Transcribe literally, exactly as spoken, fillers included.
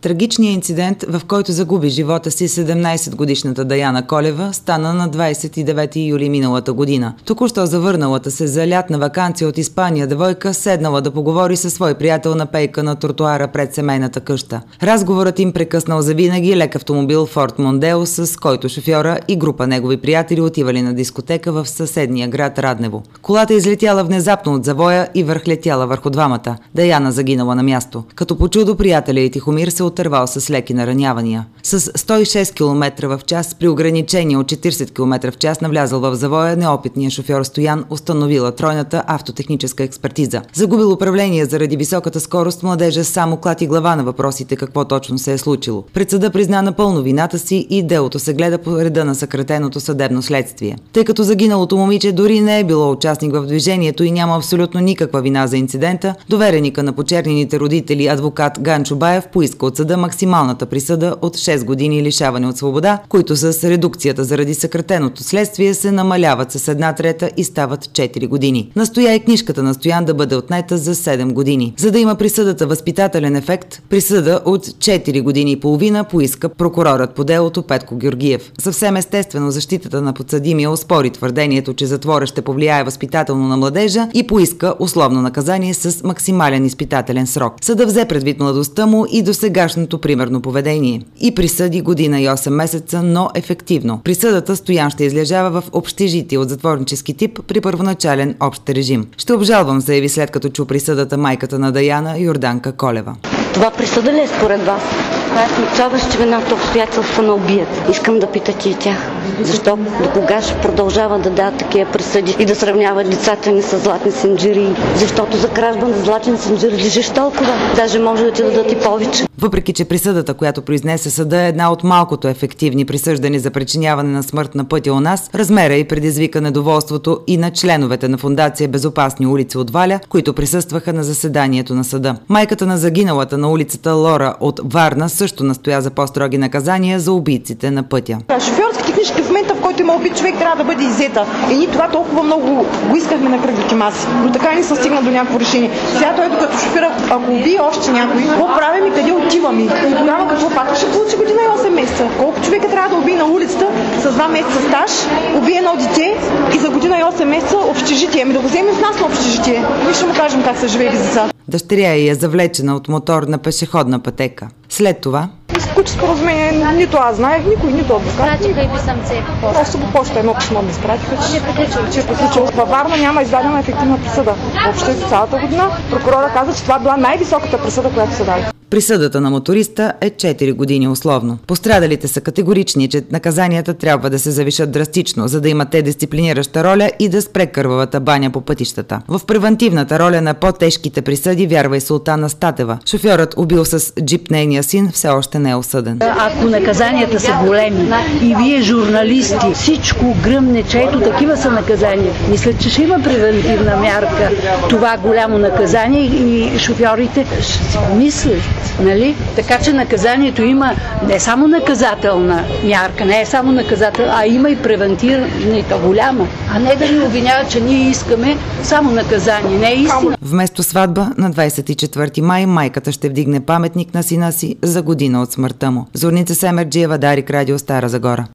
Трагичният инцидент, в който загуби живота си седемнайсетгодишната Даяна Колева, стана на двайсет и девети юли миналата година. Току-що завърналата се за лятна ваканция от Испания девойка седнала да поговори със свой приятел на пейка на тротуара пред семейната къща. Разговорът им прекъснал завинаги лек автомобил Форд Мондео, с който шофьора и група негови приятели отивали на дискотека в съседния град Раднево. Колата излетяла внезапно от завоя и върхлетяла върху двамата. Даяна загинала на място. Като по чудо приятеля и Тихомир се отървал с леки наранявания. С сто и шест километра в час при ограничение от четирийсет километра в час навлязал в завоя неопитният шофьор Стоян, установила тройната автотехническа експертиза. Загубил управление заради високата скорост, младежа само клати глава на въпросите какво точно се е случило. Пред съда призна напълно вината си и делото се гледа по реда на съкратеното съдебно следствие. Тъй като загиналото момиче дори не е било участник в движението и няма абсолютно никаква вина за инцидента, довереника на почернените родители адвокат Ганчо Баев поиска от съда максималната присъда от шест години лишаване от свобода, които с редукцията заради съкратеното следствие се намаляват с една трета и стават четири години. Настоя и книжката на Стоян да бъде отнета за седем години. За да има присъдата възпитателен ефект, присъда от четири години и половина поиска прокурорът по делото Петко Георгиев. Съвсем естествено защитата на подсъдимия оспори твърдението, че затвора ще повлияе възпитателно на младежа и поиска условно наказание с максимален изпитателен срок. Съда взе предвид младостта му и досегашното примерно поведение и присъди година и осем месеца, но ефективно. Присъдата Стоян ще излежава в общежитие от затворнически тип при първоначален общ режим. Ще обжалвам, заяви след като чу присъдата майката на Даяна, Йорданка Колева. Това присъда ли е според вас? Това е смягчаваща вината обстоятелства на убият. Искам да питате и тях. Защо? До кога ще продължава да дадат такива присъди и да сравняват децата ни с златни синджири? Защото за кражба на златен синджир лежиш толкова. Даже може да ти дадат и повече. Въпреки че присъдата, която произнесе съда, е една от малкото ефективни присъждани за причиняване на смърт на пътя у нас, размера и предизвика недоволството и на членовете на фондация Безопасни улици от Валя, които присъстваха на заседанието на съда. Майката на загиналата на улицата Лора от Варна също настоя за по-строги наказания за убийците на пътя. Шофьорските книжки в момента, в който има убит човек, трябва да бъде иззета. И ние това толкова много го искахме на кръглите маси, но така не се стигна до някакво решение. Сега той докато шофира, ако убие още някой, какво правим и къде отиваме? И тогава какво пак ще получи година и осем месеца? Колко човека трябва да убие на улицата с два месеца стаж, убие едно дете и за година и осем месеца общежитие? Ами да го вземем с нас на общежитие. Ние ще му кажем как са живели деца. Дъщеря й е завлечена от мотор на пешеходна пътека. След това Изключи споразумение, нито аз знаех, никой, нито адвокат. Пратиха и писъмце. Просто по почта едно писмо ми изпратиха, че е приключило. Във Варна няма издадена ефективна присъда. Въобще за цялата година прокурора каза, че това била най-високата присъда, която се даде. Присъдата на моториста е четири години условно. Пострадалите са категорични, че наказанията трябва да се завишат драстично, за да имат те дисциплинираща роля и да спре кървавата баня по пътищата. В превантивната роля на по-тежките присъди вярва и Султана Статева. Шофьорът, убил с джип нейния син, все още не е осъден. Ако наказанията са големи и вие, журналисти, всичко гръмне, че ето такива са наказания, мисля, че ще има превентивна мярка. Това голямо наказание и шофьорите ще си помислят. Нали? Така че наказанието има не само наказателна мярка, не е само наказателна, а има и превентивна и то голяма. А не да ни обвиняват, че ние искаме само наказание. Не е истина. Вместо сватба на двайсет и четвърти май майката ще вдигне паметник на сина си за година от смъртта му. Зорница Семерджиева, Дарик, Радио Стара Загора.